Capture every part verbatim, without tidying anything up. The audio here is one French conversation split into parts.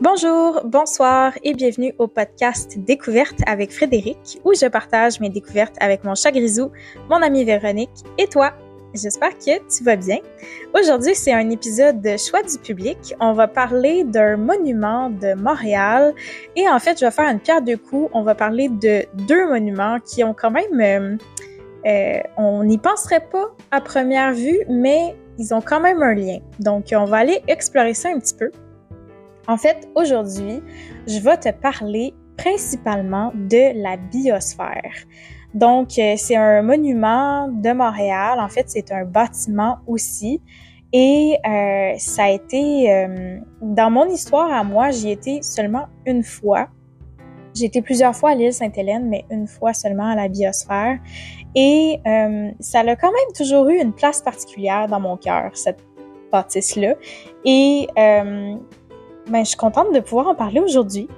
Bonjour, bonsoir et bienvenue au podcast Découverte avec Frédéric, où je partage mes découvertes avec mon chat Grisou, mon amie Véronique et toi. J'espère que tu vas bien. Aujourd'hui, c'est un épisode de choix du public. On va parler d'un monument de Montréal et en fait, je vais faire une pierre deux coups. On va parler de deux monuments qui ont quand même... Euh, euh, on n'y penserait pas à première vue, mais ils ont quand même un lien. Donc, on va aller explorer ça un petit peu. En fait, aujourd'hui, je vais te parler principalement de la biosphère. Donc, euh, c'est un monument de Montréal. En fait, c'est un bâtiment aussi. Et euh, ça a été... Euh, dans mon histoire à moi, j'y étais seulement une fois. J'ai été plusieurs fois à l'île Sainte-Hélène, mais une fois seulement à la biosphère. Et euh, ça a quand même toujours eu une place particulière dans mon cœur, cette bâtisse-là. Et... Euh, Ben, je suis contente de pouvoir en parler aujourd'hui.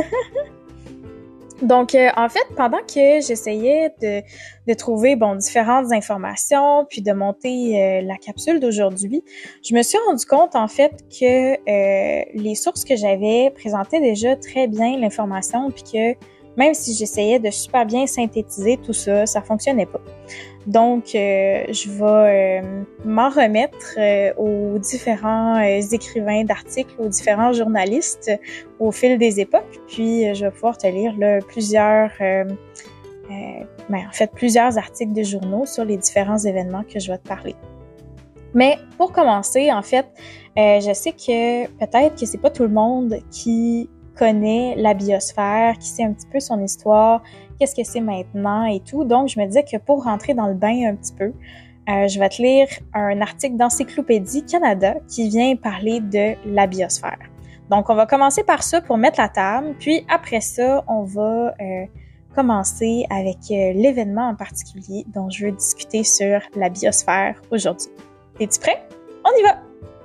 Donc, euh, en fait, pendant que j'essayais de, de trouver, bon, différentes informations, puis de monter euh, la capsule d'aujourd'hui, je me suis rendu compte, en fait, que euh, les sources que j'avais présentaient déjà très bien l'information, puis que même si j'essayais de super bien synthétiser tout ça, ça fonctionnait pas. Donc, euh, je vais euh, m'en remettre euh, aux différents euh, écrivains d'articles, aux différents journalistes au fil des époques. Puis, euh, je vais pouvoir te lire là, plusieurs, euh, euh, ben, en fait, plusieurs articles de journaux sur les différents événements que je vais te parler. Mais pour commencer, en fait, euh, je sais que peut-être que c'est pas tout le monde qui connaît la biosphère, qui sait un petit peu son histoire, qu'est-ce que c'est maintenant et tout. Donc, je me disais que pour rentrer dans le bain un petit peu, euh, je vais te lire un article d'Encyclopédie Canada qui vient parler de la biosphère. Donc, on va commencer par ça pour mettre la table, puis après ça, on va euh, commencer avec euh, l'événement en particulier dont je veux discuter sur la biosphère aujourd'hui. Es-tu prêt? On y va!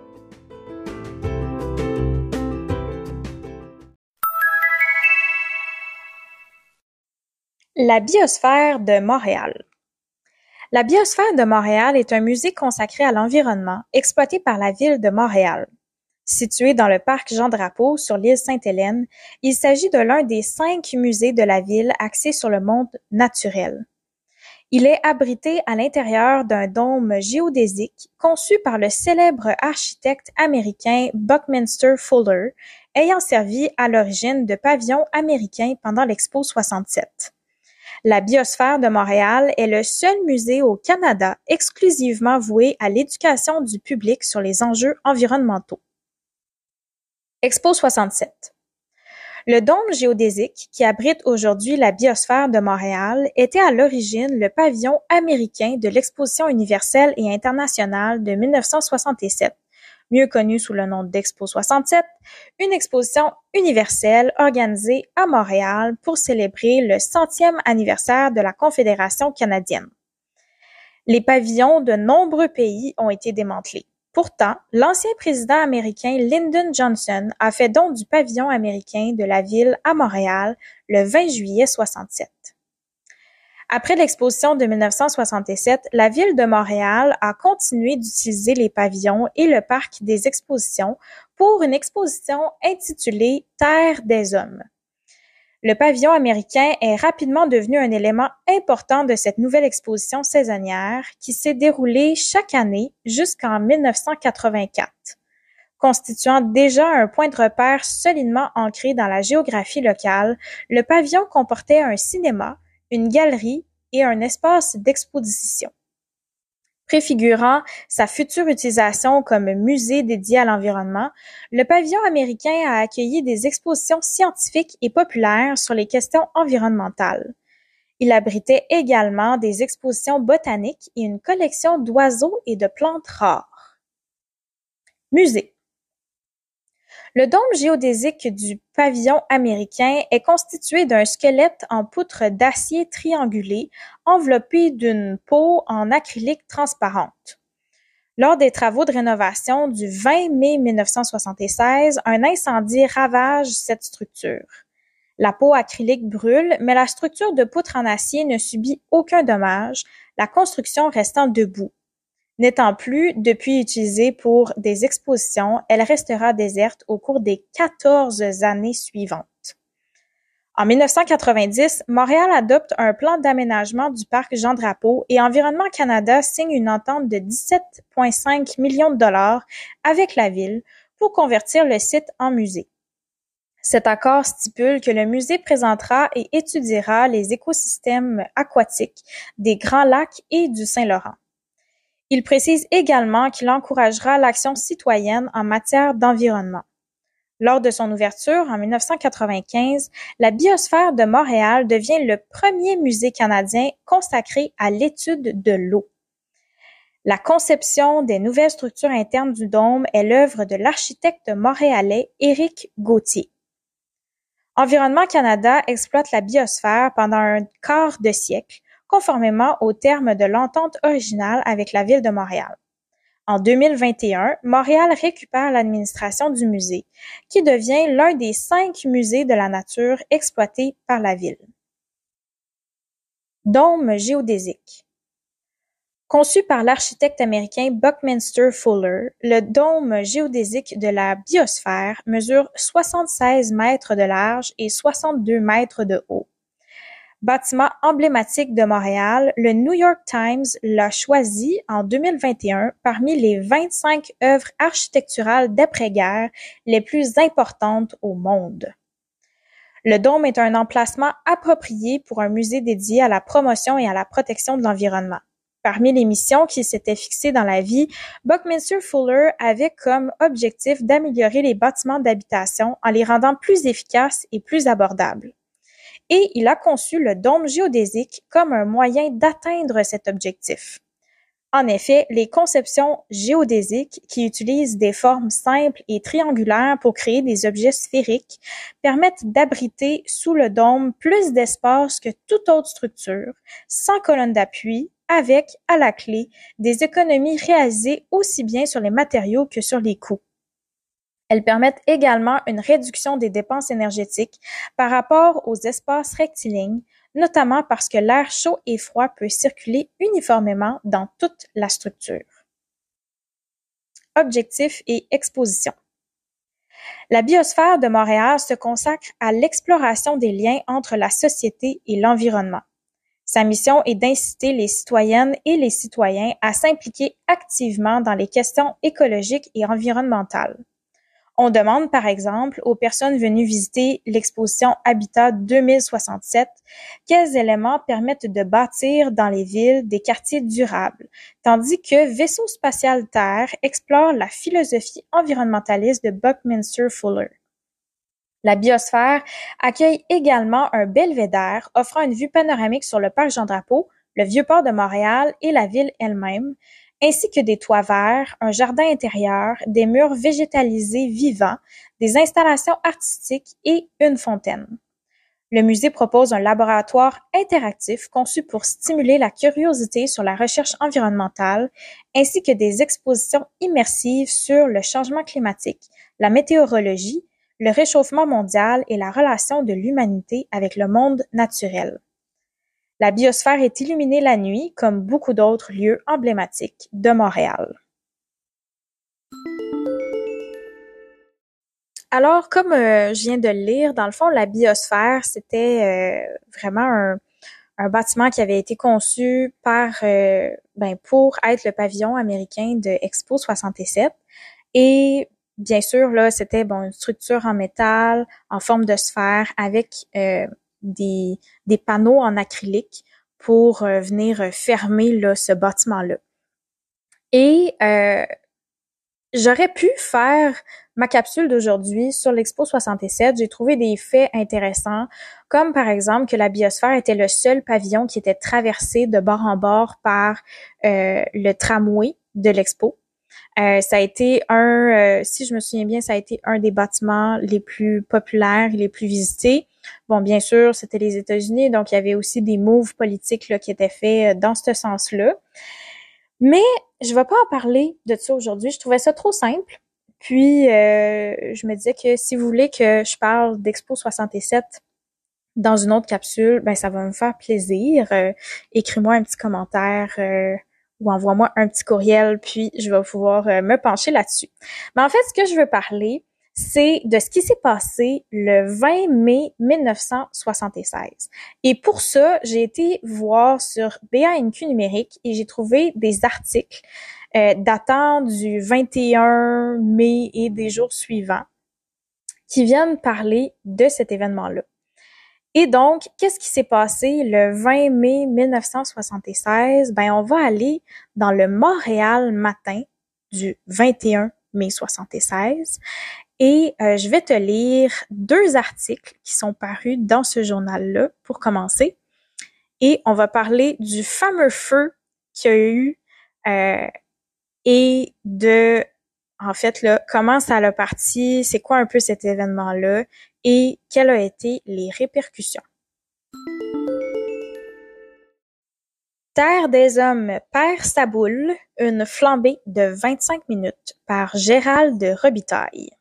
La biosphère de Montréal. La biosphère de Montréal est un musée consacré à l'environnement exploité par la ville de Montréal. Situé dans le parc Jean-Drapeau sur l'île Sainte-Hélène, il s'agit de l'un des cinq musées de la ville axés sur le monde naturel. Il est abrité à l'intérieur d'un dôme géodésique conçu par le célèbre architecte américain Buckminster Fuller, ayant servi à l'origine de pavillon américain pendant l'Expo soixante-sept. La biosphère de Montréal est le seul musée au Canada exclusivement voué à l'éducation du public sur les enjeux environnementaux. Expo soixante-sept. Le dôme géodésique qui abrite aujourd'hui la biosphère de Montréal était à l'origine le pavillon américain de l'Exposition universelle et internationale de mille neuf cent soixante-sept, mieux connue sous le nom d'Expo soixante-sept, une exposition universelle organisée à Montréal pour célébrer le centième anniversaire de la Confédération canadienne. Les pavillons de nombreux pays ont été démantelés. Pourtant, l'ancien président américain Lyndon Johnson a fait don du pavillon américain de la ville à Montréal le vingt juillet soixante-sept. Après l'exposition de mille neuf cent soixante-sept, la ville de Montréal a continué d'utiliser les pavillons et le parc des expositions pour une exposition intitulée « Terre des hommes ». Le pavillon américain est rapidement devenu un élément important de cette nouvelle exposition saisonnière qui s'est déroulée chaque année jusqu'en mille neuf cent quatre-vingt-quatre, constituant déjà un point de repère solidement ancré dans la géographie locale. Le pavillon comportait un cinéma, une galerie et un espace d'exposition. Préfigurant sa future utilisation comme musée dédié à l'environnement, le pavillon américain a accueilli des expositions scientifiques et populaires sur les questions environnementales. Il abritait également des expositions botaniques et une collection d'oiseaux et de plantes rares. Musée. Le dôme géodésique du pavillon américain est constitué d'un squelette en poutre d'acier triangulé enveloppé d'une peau en acrylique transparente. Lors des travaux de rénovation du vingt mai mille neuf cent soixante-seize, un incendie ravage cette structure. La peau acrylique brûle, mais la structure de poutre en acier ne subit aucun dommage, la construction restant debout. N'étant plus depuis utilisée pour des expositions, elle restera déserte au cours des quatorze années suivantes. En mille neuf cent quatre-vingt-dix, Montréal adopte un plan d'aménagement du parc Jean-Drapeau et Environnement Canada signe une entente de dix-sept virgule cinq millions de dollars avec la ville pour convertir le site en musée. Cet accord stipule que le musée présentera et étudiera les écosystèmes aquatiques des Grands Lacs et du Saint-Laurent. Il précise également qu'il encouragera l'action citoyenne en matière d'environnement. Lors de son ouverture en mille neuf cent quatre-vingt-quinze, la Biosphère de Montréal devient le premier musée canadien consacré à l'étude de l'eau. La conception des nouvelles structures internes du dôme est l'œuvre de l'architecte montréalais Éric Gauthier. Environnement Canada exploite la biosphère pendant un quart de siècle, conformément aux termes de l'entente originale avec la Ville de Montréal. En deux mille vingt et un, Montréal récupère l'administration du musée, qui devient l'un des cinq musées de la nature exploités par la ville. Dôme géodésique. Conçu par l'architecte américain Buckminster Fuller, le dôme géodésique de la biosphère mesure soixante-seize mètres de large et soixante-deux mètres de haut. Bâtiment emblématique de Montréal, le New York Times l'a choisi en deux mille vingt et un parmi les vingt-cinq œuvres architecturales d'après-guerre les plus importantes au monde. Le dôme est un emplacement approprié pour un musée dédié à la promotion et à la protection de l'environnement. Parmi les missions qu'il s'était fixées dans la vie, Buckminster Fuller avait comme objectif d'améliorer les bâtiments d'habitation en les rendant plus efficaces et plus abordables. Et il a conçu le dôme géodésique comme un moyen d'atteindre cet objectif. En effet, les conceptions géodésiques, qui utilisent des formes simples et triangulaires pour créer des objets sphériques, permettent d'abriter sous le dôme plus d'espace que toute autre structure, sans colonne d'appui, avec, à la clé, des économies réalisées aussi bien sur les matériaux que sur les coûts. Elles permettent également une réduction des dépenses énergétiques par rapport aux espaces rectilignes, notamment parce que l'air chaud et froid peut circuler uniformément dans toute la structure. Objectifs et expositions. La biosphère de Montréal se consacre à l'exploration des liens entre la société et l'environnement. Sa mission est d'inciter les citoyennes et les citoyens à s'impliquer activement dans les questions écologiques et environnementales. On demande, par exemple, aux personnes venues visiter l'exposition Habitat deux mille soixante-sept quels éléments permettent de bâtir dans les villes des quartiers durables, tandis que Vaisseau spatial Terre explore la philosophie environnementaliste de Buckminster Fuller. La biosphère accueille également un belvédère offrant une vue panoramique sur le parc Jean-Drapeau, le Vieux-Port de Montréal et la ville elle-même, ainsi que des toits verts, un jardin intérieur, des murs végétalisés vivants, des installations artistiques et une fontaine. Le musée propose un laboratoire interactif conçu pour stimuler la curiosité sur la recherche environnementale, ainsi que des expositions immersives sur le changement climatique, la météorologie, le réchauffement mondial et la relation de l'humanité avec le monde naturel. La biosphère est illuminée la nuit, comme beaucoup d'autres lieux emblématiques de Montréal. Alors, comme euh, je viens de le lire, dans le fond, la biosphère, c'était euh, vraiment un, un bâtiment qui avait été conçu par, euh, ben, pour être le pavillon américain de Expo soixante-sept. Et bien sûr, là, c'était bon une structure en métal, en forme de sphère, avec euh, des, des panneaux en acrylique pour euh, venir fermer là, ce bâtiment-là. Et euh, j'aurais pu faire ma capsule d'aujourd'hui sur l'Expo soixante-sept. J'ai trouvé des faits intéressants, comme par exemple que la biosphère était le seul pavillon qui était traversé de bord en bord par euh, le tramway de l'Expo. Euh, ça a été un, euh, si je me souviens bien, ça a été un des bâtiments les plus populaires et les plus visités. Bon, bien sûr, c'était les États-Unis, donc il y avait aussi des moves politiques là, qui étaient faits dans ce sens-là. Mais je vais pas en parler de ça aujourd'hui. Je trouvais ça trop simple. Puis, euh, je me disais que si vous voulez que je parle d'Expo soixante-sept dans une autre capsule, ben ça va me faire plaisir. Euh, écris-moi un petit commentaire euh, ou envoie-moi un petit courriel, puis je vais pouvoir euh, me pencher là-dessus. Mais en fait, ce que je veux parler, c'est de ce qui s'est passé le vingt mai mille neuf cent soixante-seize. Et pour ça, j'ai été voir sur B A N Q numérique et j'ai trouvé des articles euh, datant du vingt et un mai et des jours suivants qui viennent parler de cet événement-là. Et donc, qu'est-ce qui s'est passé le vingt mai mille neuf cent soixante-seize? Ben, on va aller dans le Montréal matin du vingt et un mai soixante-seize et euh, je vais te lire deux articles qui sont parus dans ce journal-là pour commencer. Et on va parler du fameux feu qu'il y a eu euh, et de, en fait, là, comment ça a parti, c'est quoi un peu cet événement-là et quelles ont été les répercussions. Terre des hommes perd sa boule, une flambée de vingt-cinq minutes par Gérald Robitaille.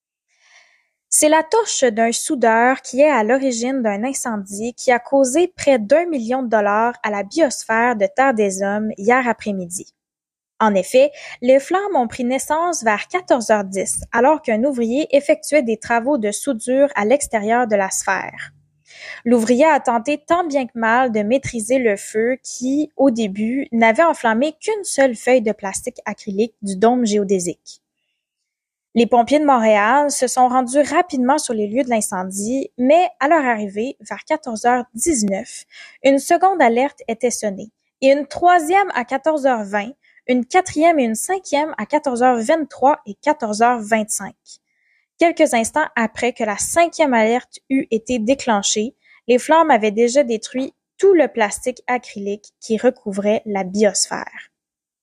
C'est la torche d'un soudeur qui est à l'origine d'un incendie qui a causé près d'un million de dollars à la biosphère de Terre des hommes hier après-midi. En effet, les flammes ont pris naissance vers quatorze heures dix, alors qu'un ouvrier effectuait des travaux de soudure à l'extérieur de la sphère. L'ouvrier a tenté tant bien que mal de maîtriser le feu qui, au début, n'avait enflammé qu'une seule feuille de plastique acrylique du dôme géodésique. Les pompiers de Montréal se sont rendus rapidement sur les lieux de l'incendie, mais à leur arrivée, vers quatorze heures dix-neuf, une seconde alerte était sonnée, et une troisième à quatorze heures vingt, une quatrième et une cinquième à quatorze heures vingt-trois et quatorze heures vingt-cinq. Quelques instants après que la cinquième alerte eut été déclenchée, les flammes avaient déjà détruit tout le plastique acrylique qui recouvrait la biosphère.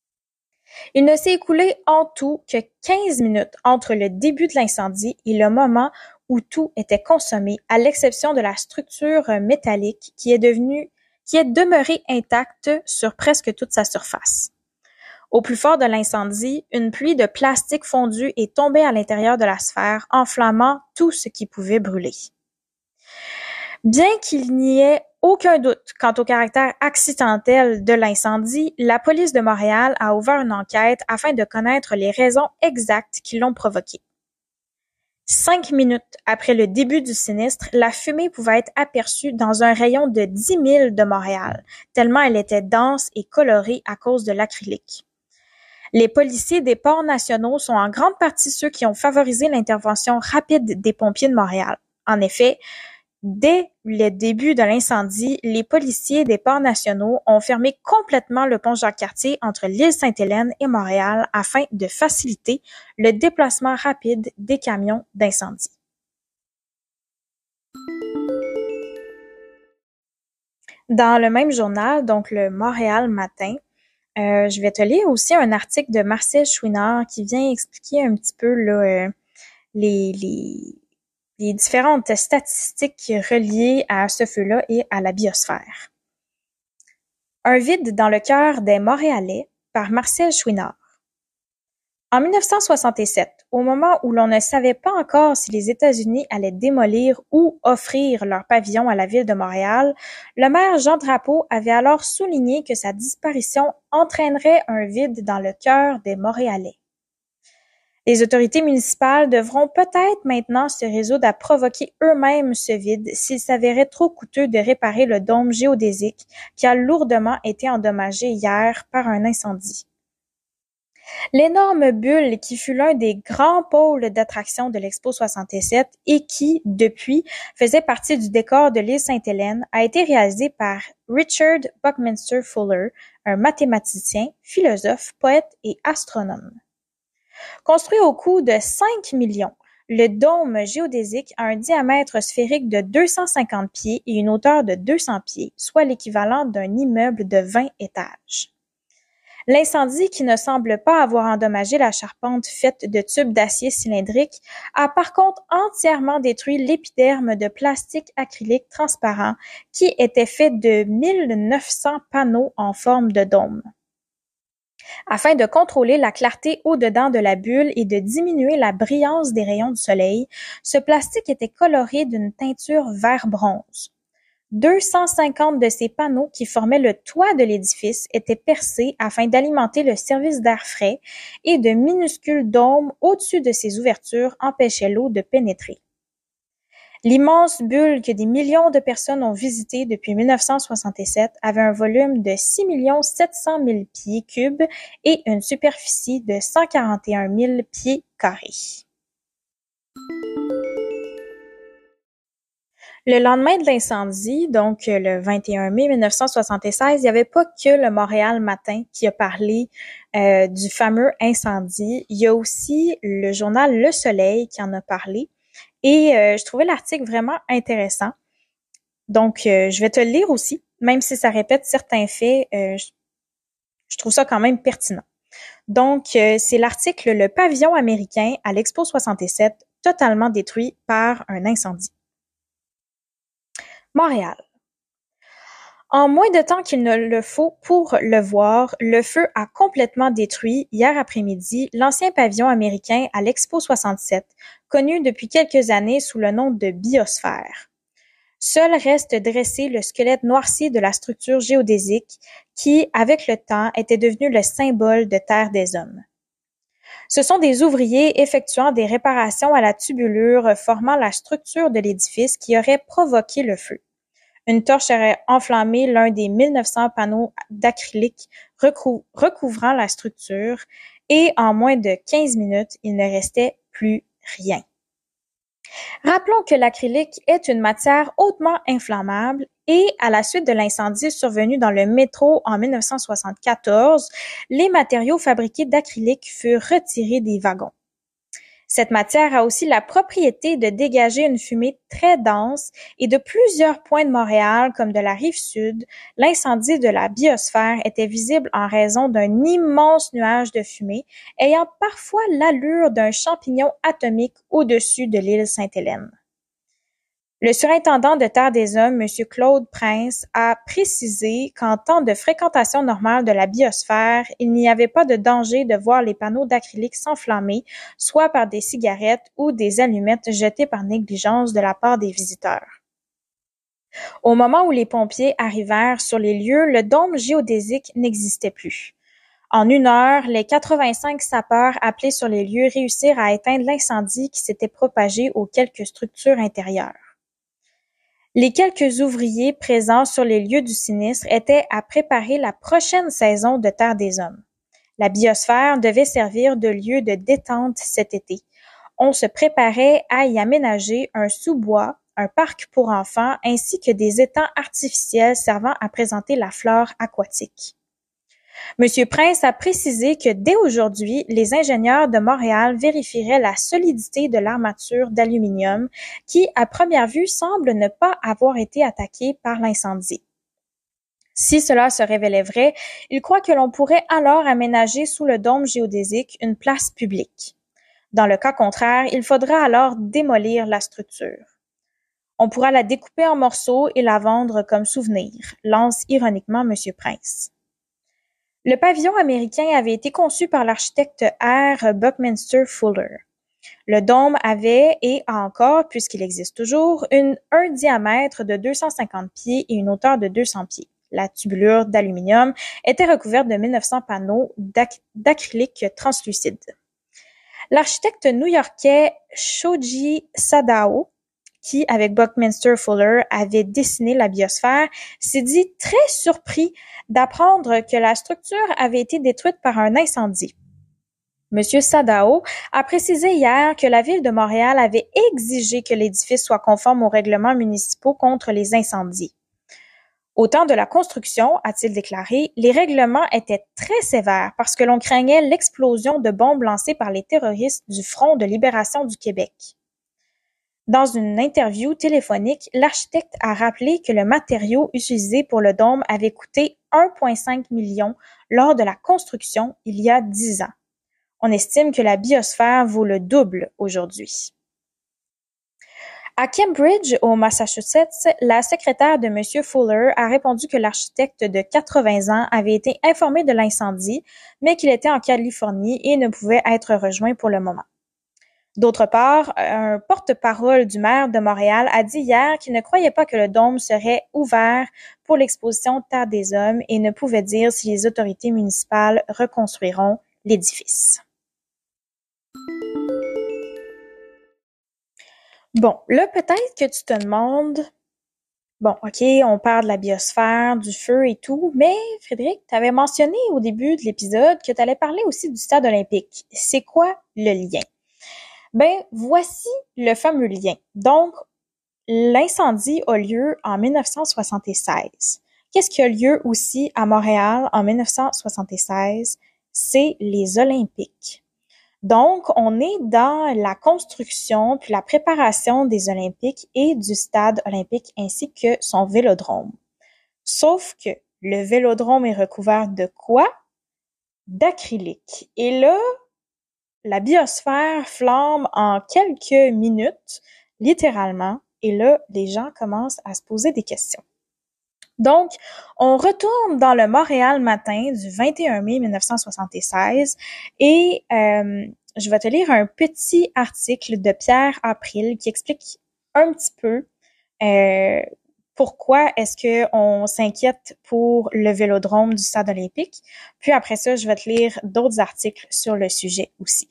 Il ne s'est écoulé en tout que quinze minutes entre le début de l'incendie et le moment où tout était consommé, à l'exception de la structure métallique qui est devenue, qui est demeurée intacte sur presque toute sa surface. Au plus fort de l'incendie, une pluie de plastique fondu est tombée à l'intérieur de la sphère, enflammant tout ce qui pouvait brûler. Bien qu'il n'y ait aucun doute quant au caractère accidentel de l'incendie, la police de Montréal a ouvert une enquête afin de connaître les raisons exactes qui l'ont provoqué. Cinq minutes après le début du sinistre, la fumée pouvait être aperçue dans un rayon de dix milles de Montréal, tellement elle était dense et colorée à cause de l'acrylique. Les policiers des ports nationaux sont en grande partie ceux qui ont favorisé l'intervention rapide des pompiers de Montréal. En effet, dès le début de l'incendie, les policiers des ports nationaux ont fermé complètement le pont Jacques-Cartier entre l'île Sainte-Hélène et Montréal afin de faciliter le déplacement rapide des camions d'incendie. Dans le même journal, donc le Montréal Matin, Euh, je vais te lire aussi un article de Marcel Chouinard qui vient expliquer un petit peu là, euh, les, les, les différentes statistiques reliées à ce feu-là et à la biosphère. Un vide dans le cœur des Montréalais par Marcel Chouinard. En mille neuf cent soixante-sept, au moment où l'on ne savait pas encore si les États-Unis allaient démolir ou offrir leur pavillon à la ville de Montréal, le maire Jean Drapeau avait alors souligné que sa disparition entraînerait un vide dans le cœur des Montréalais. Les autorités municipales devront peut-être maintenant se résoudre à provoquer eux-mêmes ce vide s'il s'avérait trop coûteux de réparer le dôme géodésique qui a lourdement été endommagé hier par un incendie. L'énorme bulle qui fut l'un des grands pôles d'attraction de l'Expo soixante-sept et qui, depuis, faisait partie du décor de l'île Sainte-Hélène, a été réalisée par Richard Buckminster Fuller, un mathématicien, philosophe, poète et astronome. Construit au coût de cinq millions, le dôme géodésique a un diamètre sphérique de deux cent cinquante pieds et une hauteur de deux cents pieds, soit l'équivalent d'un immeuble de vingt étages. L'incendie, qui ne semble pas avoir endommagé la charpente faite de tubes d'acier cylindrique, a par contre entièrement détruit l'épiderme de plastique acrylique transparent qui était fait de mille neuf cents panneaux en forme de dôme. Afin de contrôler la clarté au-dedans de la bulle et de diminuer la brillance des rayons du soleil, ce plastique était coloré d'une teinture vert bronze. deux cent cinquante de ces panneaux qui formaient le toit de l'édifice étaient percés afin d'alimenter le service d'air frais et de minuscules dômes au-dessus de ces ouvertures empêchaient l'eau de pénétrer. L'immense bulle que des millions de personnes ont visitée depuis mille neuf cent soixante-sept avait un volume de six millions sept cent mille pieds cubes et une superficie de cent quarante et un mille pieds carrés. Le lendemain de l'incendie, donc le vingt et un mai mille neuf cent soixante-seize, il n'y avait pas que le Montréal Matin qui a parlé euh, du fameux incendie. Il y a aussi le journal Le Soleil qui en a parlé. Et euh, je trouvais l'article vraiment intéressant. Donc, euh, je vais te le lire aussi, même si ça répète certains faits, euh, je, je trouve ça quand même pertinent. Donc, euh, c'est l'article « Le pavillon américain à l'Expo soixante-sept, totalement détruit par un incendie ». Montréal. En moins de temps qu'il ne le faut pour le voir, le feu a complètement détruit, hier après-midi, l'ancien pavillon américain à l'Expo soixante-sept, connu depuis quelques années sous le nom de biosphère. Seul reste dressé le squelette noirci de la structure géodésique qui, avec le temps, était devenu le symbole de Terre des Hommes. Ce sont des ouvriers effectuant des réparations à la tubulure formant la structure de l'édifice qui auraient provoqué le feu. Une torche aurait enflammé l'un des mille neuf cents panneaux d'acrylique recou- recouvrant la structure et en moins de quinze minutes, il ne restait plus rien. Rappelons que l'acrylique est une matière hautement inflammable et, à la suite de l'incendie survenu dans le métro en mille neuf cent soixante-quatorze, les matériaux fabriqués d'acrylique furent retirés des wagons. Cette matière a aussi la propriété de dégager une fumée très dense et de plusieurs points de Montréal, comme de la Rive-Sud, l'incendie de la biosphère était visible en raison d'un immense nuage de fumée ayant parfois l'allure d'un champignon atomique au-dessus de l'île Sainte-Hélène. Le surintendant de Terre des Hommes, M. Claude Prince, a précisé qu'en temps de fréquentation normale de la biosphère, il n'y avait pas de danger de voir les panneaux d'acrylique s'enflammer, soit par des cigarettes ou des allumettes jetées par négligence de la part des visiteurs. Au moment où les pompiers arrivèrent sur les lieux, le dôme géodésique n'existait plus. En une heure, les quatre-vingt-cinq sapeurs appelés sur les lieux réussirent à éteindre l'incendie qui s'était propagé aux quelques structures intérieures. Les quelques ouvriers présents sur les lieux du sinistre étaient à préparer la prochaine saison de Terre des Hommes. La biosphère devait servir de lieu de détente cet été. On se préparait à y aménager un sous-bois, un parc pour enfants ainsi que des étangs artificiels servant à présenter la flore aquatique. Monsieur Prince a précisé que dès aujourd'hui, les ingénieurs de Montréal vérifieraient la solidité de l'armature d'aluminium qui, à première vue, semble ne pas avoir été attaquée par l'incendie. Si cela se révélait vrai, il croit que l'on pourrait alors aménager sous le dôme géodésique une place publique. Dans le cas contraire, il faudra alors démolir la structure. On pourra la découper en morceaux et la vendre comme souvenir, lance ironiquement Monsieur Prince. Le pavillon américain avait été conçu par l'architecte R. Buckminster Fuller. Le dôme avait et a encore, puisqu'il existe toujours, une, un diamètre de deux cent cinquante pieds et une hauteur de deux cents pieds. La tubulure d'aluminium était recouverte de mille neuf cents panneaux d'ac- d'acrylique translucide. L'architecte new-yorkais Shoji Sadao, qui, avec Buckminster Fuller, avait dessiné la biosphère, s'est dit très surpris d'apprendre que la structure avait été détruite par un incendie. Monsieur Sadao a précisé hier que la Ville de Montréal avait exigé que l'édifice soit conforme aux règlements municipaux contre les incendies. Au temps de la construction, a-t-il déclaré, les règlements étaient très sévères parce que l'on craignait l'explosion de bombes lancées par les terroristes du Front de libération du Québec. Dans une interview téléphonique, l'architecte a rappelé que le matériau utilisé pour le dôme avait coûté un virgule cinq million lors de la construction il y a dix ans. On estime que la biosphère vaut le double aujourd'hui. À Cambridge, au Massachusetts, la secrétaire de M. Fuller a répondu que l'architecte de quatre-vingts ans avait été informé de l'incendie, mais qu'il était en Californie et ne pouvait être rejoint pour le moment. D'autre part, un porte-parole du maire de Montréal a dit hier qu'il ne croyait pas que le dôme serait ouvert pour l'exposition Terre des Hommes et ne pouvait dire si les autorités municipales reconstruiront l'édifice. Bon, là, peut-être que tu te demandes, bon, OK, on parle de la biosphère, du feu et tout, mais Frédéric, tu avais mentionné au début de l'épisode que tu allais parler aussi du stade olympique. C'est quoi le lien? Ben, voici le fameux lien. Donc, l'incendie a lieu en mille neuf cent soixante-seize. Qu'est-ce qui a lieu aussi à Montréal en mille neuf cent soixante-seize? C'est les Olympiques. Donc, on est dans la construction puis la préparation des Olympiques et du stade olympique ainsi que son vélodrome. Sauf que le vélodrome est recouvert de quoi? D'acrylique. Et là, la biosphère flambe en quelques minutes, littéralement, et là, les gens commencent à se poser des questions. Donc, on retourne dans le Montréal matin du vingt et un mai mille neuf cent soixante-seize et euh, je vais te lire un petit article de Pierre April qui explique un petit peu euh, pourquoi est-ce que on s'inquiète pour le vélodrome du stade olympique. Puis après ça, je vais te lire d'autres articles sur le sujet aussi.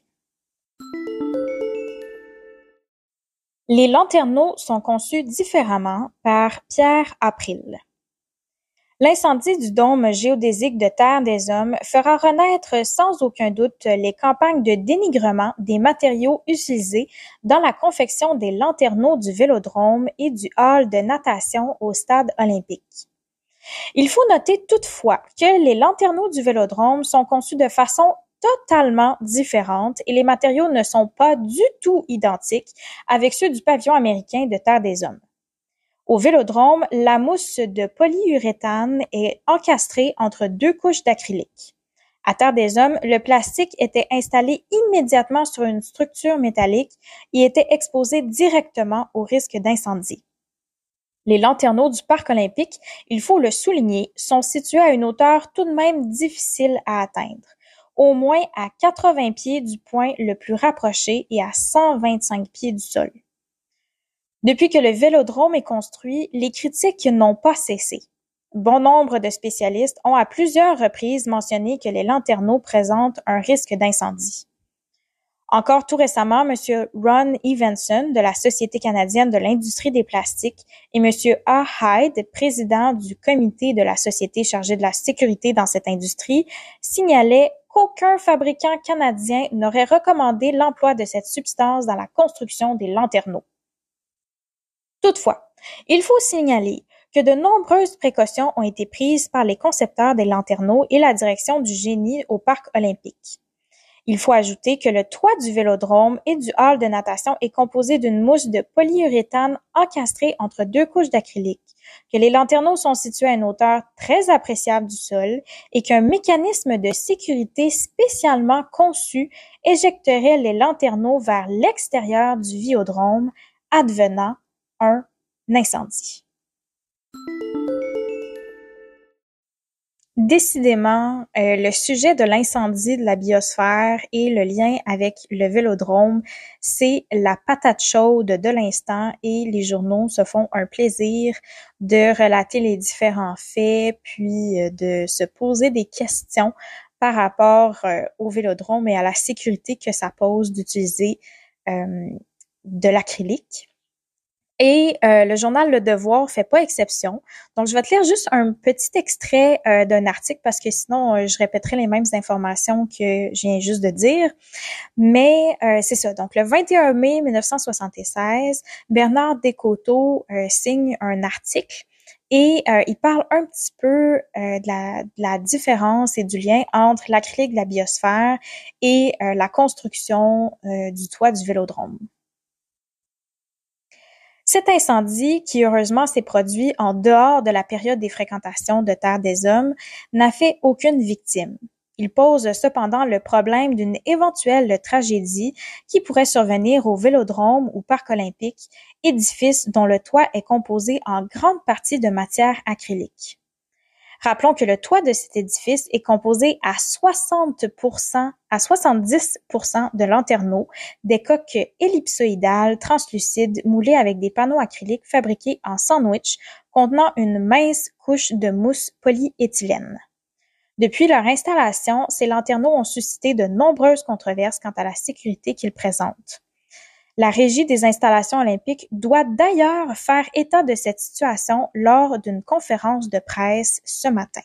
Les lanterneaux sont conçus différemment par Pierre April. L'incendie du dôme géodésique de Terre des Hommes fera renaître sans aucun doute les campagnes de dénigrement des matériaux utilisés dans la confection des lanterneaux du vélodrome et du hall de natation au stade olympique. Il faut noter toutefois que les lanterneaux du vélodrome sont conçus de façon totalement différente et les matériaux ne sont pas du tout identiques avec ceux du pavillon américain de Terre des Hommes. Au vélodrome, la mousse de polyuréthane est encastrée entre deux couches d'acrylique. À Terre des Hommes, le plastique était installé immédiatement sur une structure métallique et était exposé directement au risque d'incendie. Les lanterneaux du parc olympique, il faut le souligner, sont situés à une hauteur tout de même difficile à atteindre, au moins à quatre-vingts pieds du point le plus rapproché et à cent vingt-cinq pieds du sol. Depuis que le vélodrome est construit, les critiques n'ont pas cessé. Bon nombre de spécialistes ont à plusieurs reprises mentionné que les lanterneaux présentent un risque d'incendie. Encore tout récemment, M. Ron Evenson de la Société canadienne de l'industrie des plastiques et M. A. Hyde, président du comité de la société chargée de la sécurité dans cette industrie, signalaient qu'aucun fabricant canadien n'aurait recommandé l'emploi de cette substance dans la construction des lanterneaux. Toutefois, il faut signaler que de nombreuses précautions ont été prises par les concepteurs des lanterneaux et la direction du génie au parc olympique. Il faut ajouter que le toit du vélodrome et du hall de natation est composé d'une mousse de polyuréthane encastrée entre deux couches d'acrylique, que les lanterneaux sont situés à une hauteur très appréciable du sol et qu'un mécanisme de sécurité spécialement conçu éjecterait les lanterneaux vers l'extérieur du vélodrome, advenant un incendie. Décidément, euh, le sujet de l'incendie de la biosphère et le lien avec le vélodrome, c'est la patate chaude de l'instant et les journaux se font un plaisir de relater les différents faits puis euh, de se poser des questions par rapport euh, au vélodrome et à la sécurité que ça pose d'utiliser euh, de l'acrylique. Et euh, le journal Le Devoir fait pas exception. Donc, je vais te lire juste un petit extrait euh, d'un article parce que sinon, euh, je répéterai les mêmes informations que je viens juste de dire. Mais euh, c'est ça. Donc, le vingt et un mai mille neuf cent soixante-seize, Bernard Descoteaux euh, signe un article et euh, il parle un petit peu euh, de, la, de la différence et du lien entre l'acrylique de la biosphère et euh, la construction euh, du toit du vélodrome. Cet incendie, qui heureusement s'est produit en dehors de la période des fréquentations de Terre des Hommes, n'a fait aucune victime. Il pose cependant le problème d'une éventuelle tragédie qui pourrait survenir au Vélodrome ou Parc olympique, édifice dont le toit est composé en grande partie de matière acrylique. Rappelons que le toit de cet édifice est composé à soixante pour cent à soixante-dix pour cent de lanterneaux, des coques ellipsoïdales translucides moulées avec des panneaux acryliques fabriqués en sandwich contenant une mince couche de mousse polyéthylène. Depuis leur installation, ces lanterneaux ont suscité de nombreuses controverses quant à la sécurité qu'ils présentent. La Régie des installations olympiques doit d'ailleurs faire état de cette situation lors d'une conférence de presse ce matin.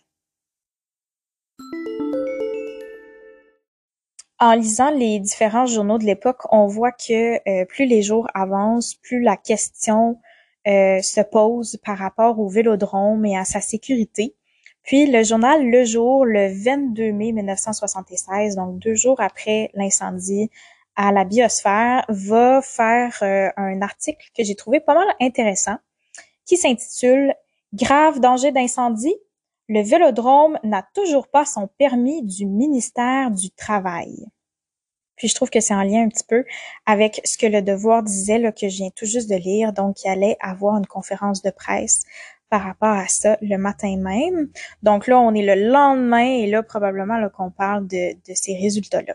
En lisant les différents journaux de l'époque, on voit que euh, plus les jours avancent, plus la question euh, se pose par rapport au vélodrome et à sa sécurité. Puis le journal Le Jour, le vingt-deux mai mille neuf cent soixante-seize, donc deux jours après l'incendie à la biosphère, va faire euh, un article que j'ai trouvé pas mal intéressant qui s'intitule « Grave danger d'incendie, le vélodrome n'a toujours pas son permis du ministère du Travail ». Puis je trouve que c'est en lien un petit peu avec ce que Le Devoir disait, là, que je viens tout juste de lire, donc il allait avoir une conférence de presse par rapport à ça le matin même. Donc là, on est le lendemain et là, probablement là, qu'on parle de, de ces résultats-là.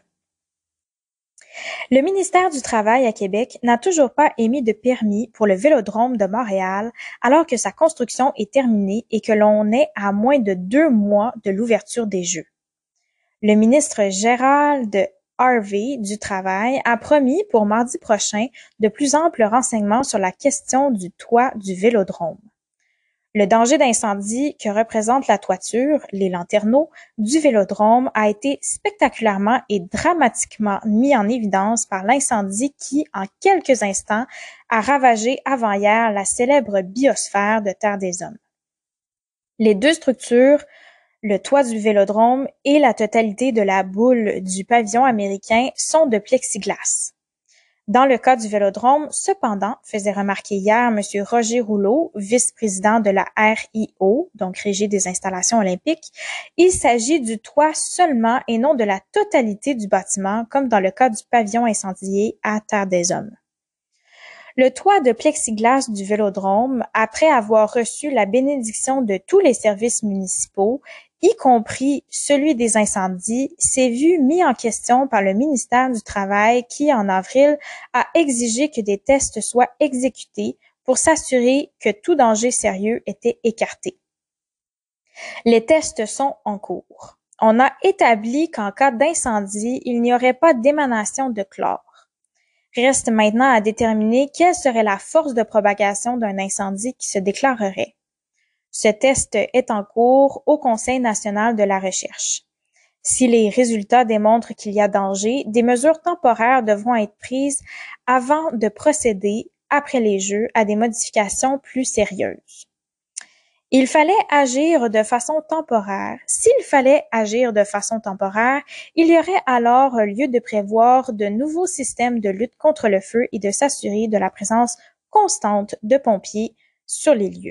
Le ministère du Travail à Québec n'a toujours pas émis de permis pour le Vélodrome de Montréal alors que sa construction est terminée et que l'on est à moins de deux mois de l'ouverture des Jeux. Le ministre Gérald Harvey du Travail a promis pour mardi prochain de plus amples renseignements sur la question du toit du Vélodrome. Le danger d'incendie que représente la toiture, les lanterneaux, du Vélodrome a été spectaculairement et dramatiquement mis en évidence par l'incendie qui, en quelques instants, a ravagé avant-hier la célèbre biosphère de Terre des Hommes. Les deux structures, le toit du Vélodrome et la totalité de la boule du pavillon américain, sont de plexiglas. Dans le cas du Vélodrome, cependant, faisait remarquer hier M. Roger Rouleau, vice-président de la R I O, donc Régie des installations olympiques, il s'agit du toit seulement et non de la totalité du bâtiment, comme dans le cas du pavillon incendié à Terre des Hommes. Le toit de plexiglas du Vélodrome, après avoir reçu la bénédiction de tous les services municipaux, y compris celui des incendies, s'est vu mis en question par le ministère du Travail qui, en avril, a exigé que des tests soient exécutés pour s'assurer que tout danger sérieux était écarté. Les tests sont en cours. On a établi qu'en cas d'incendie, il n'y aurait pas d'émanation de chlore. Reste maintenant à déterminer quelle serait la force de propagation d'un incendie qui se déclarerait. Ce test est en cours au Conseil national de la recherche. Si les résultats démontrent qu'il y a danger, des mesures temporaires devront être prises avant de procéder, après les Jeux, à des modifications plus sérieuses. Il fallait agir de façon temporaire. S'il fallait agir de façon temporaire, il y aurait alors lieu de prévoir de nouveaux systèmes de lutte contre le feu et de s'assurer de la présence constante de pompiers sur les lieux.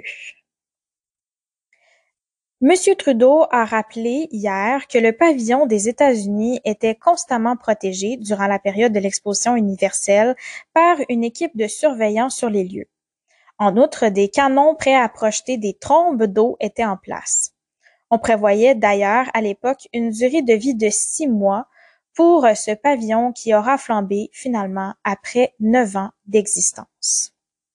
Monsieur Trudeau a rappelé hier que le pavillon des États-Unis était constamment protégé durant la période de l'exposition universelle par une équipe de surveillants sur les lieux. En outre, des canons prêts à projeter des trombes d'eau étaient en place. On prévoyait d'ailleurs à l'époque une durée de vie de six mois pour ce pavillon qui aura flambé finalement après neuf ans d'existence.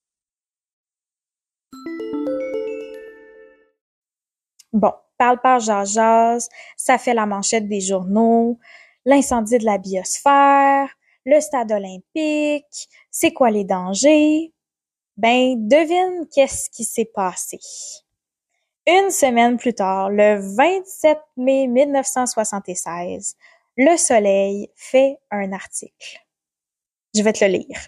Bon, parle par jase jase, ça fait la manchette des journaux, l'incendie de la biosphère, le stade olympique, c'est quoi les dangers? Ben, devine qu'est-ce qui s'est passé. Une semaine plus tard, le vingt-sept mai mille neuf cent soixante-seize, Le Soleil fait un article. Je vais te le lire.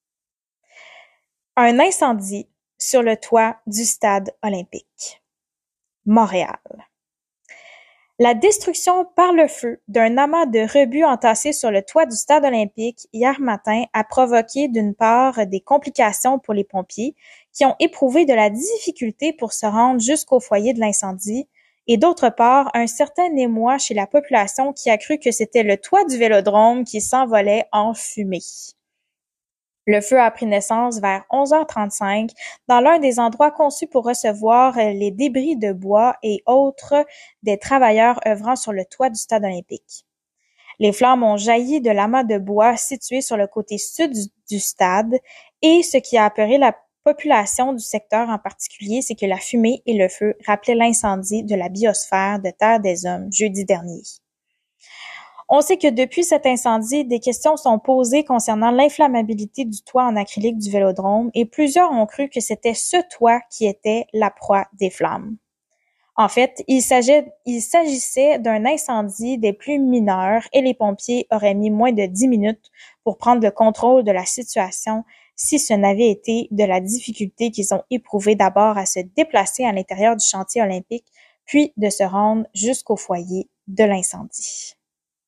Un incendie sur le toit du stade olympique. Montréal. La destruction par le feu d'un amas de rebut entassés sur le toit du stade olympique hier matin a provoqué d'une part des complications pour les pompiers qui ont éprouvé de la difficulté pour se rendre jusqu'au foyer de l'incendie et d'autre part un certain émoi chez la population qui a cru que c'était le toit du Vélodrome qui s'envolait en fumée. Le feu a pris naissance vers onze heures trente-cinq dans l'un des endroits conçus pour recevoir les débris de bois et autres des travailleurs œuvrant sur le toit du stade olympique. Les flammes ont jailli de l'amas de bois situé sur le côté sud du, du stade et ce qui a apeuré la population du secteur en particulier, c'est que la fumée et le feu rappelaient l'incendie de la biosphère de Terre des Hommes jeudi dernier. On sait que depuis cet incendie, des questions sont posées concernant l'inflammabilité du toit en acrylique du Vélodrome et plusieurs ont cru que c'était ce toit qui était la proie des flammes. En fait, il s'agissait, il s'agissait d'un incendie des plus mineurs et les pompiers auraient mis moins de dix minutes pour prendre le contrôle de la situation si ce n'avait été de la difficulté qu'ils ont éprouvée d'abord à se déplacer à l'intérieur du chantier olympique, puis de se rendre jusqu'au foyer de l'incendie.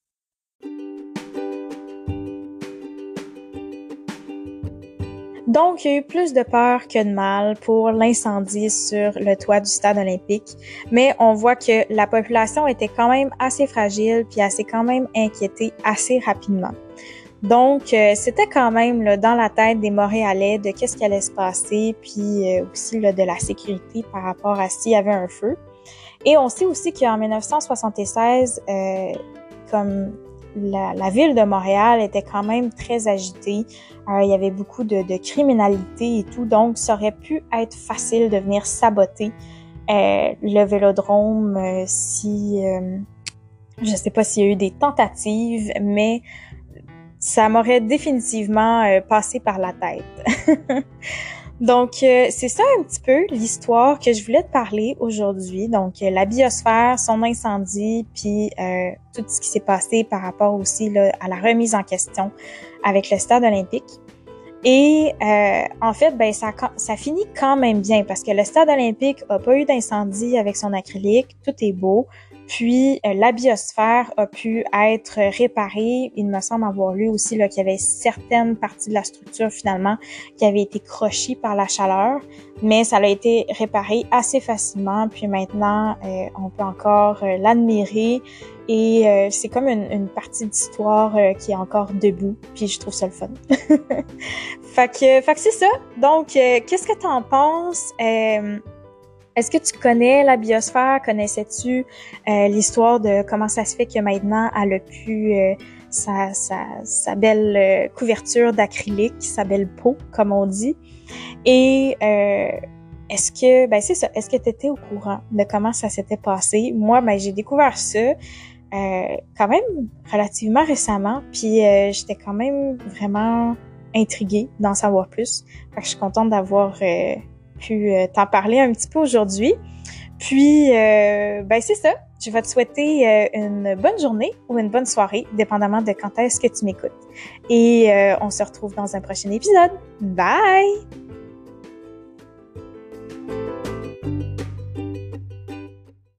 Donc, il y a eu plus de peur que de mal pour l'incendie sur le toit du stade olympique, mais on voit que la population était quand même assez fragile puis elle s'est quand même inquiétée assez rapidement. Donc, euh, c'était quand même là, dans la tête des Montréalais de qu'est-ce qui allait se passer puis euh, aussi là, de la sécurité par rapport à s'il y avait un feu. Et on sait aussi qu'en dix-neuf cent soixante-seize, euh, comme La, la ville de Montréal était quand même très agitée. Euh, il y avait beaucoup de, de criminalité et tout, donc ça aurait pu être facile de venir saboter euh, le Vélodrome euh, si... Euh, je sais pas s'il y a eu des tentatives, mais ça m'aurait définitivement euh, passé par la tête. Donc, euh, c'est ça un petit peu l'histoire que je voulais te parler aujourd'hui. Donc, euh, la biosphère, son incendie, puis euh, tout ce qui s'est passé par rapport aussi là, à la remise en question avec le stade olympique. Et euh, en fait, ben ça, ça finit quand même bien parce que le stade olympique a pas eu d'incendie avec son acrylique, tout est beau. Puis, euh, la biosphère a pu être réparée. Il me semble avoir lu aussi là, qu'il y avait certaines parties de la structure, finalement, qui avaient été crochées par la chaleur. Mais ça a été réparé assez facilement. Puis maintenant, euh, on peut encore euh, l'admirer. Et euh, c'est comme une, une partie d'histoire euh, qui est encore debout. Puis je trouve ça le fun. fait que, fait que c'est ça. Donc, euh, qu'est-ce que t'en penses? Euh, Est-ce que tu connais la biosphère? Connaissais-tu euh, l'histoire de comment ça se fait que maintenant elle a pu euh, sa, sa, sa belle euh, couverture d'acrylique, sa belle peau, comme on dit? Et euh, est-ce que, ben c'est ça, est-ce que tu étais au courant de comment ça s'était passé? Moi, ben j'ai découvert ça euh, quand même relativement récemment, puis euh, j'étais quand même vraiment intriguée d'en savoir plus. Fait que je suis contente d'avoir... Euh, pu euh, t'en parler un petit peu aujourd'hui. Puis, euh, ben c'est ça. Je vais te souhaiter euh, une bonne journée ou une bonne soirée, dépendamment de quand est-ce que tu m'écoutes. Et euh, on se retrouve dans un prochain épisode. Bye!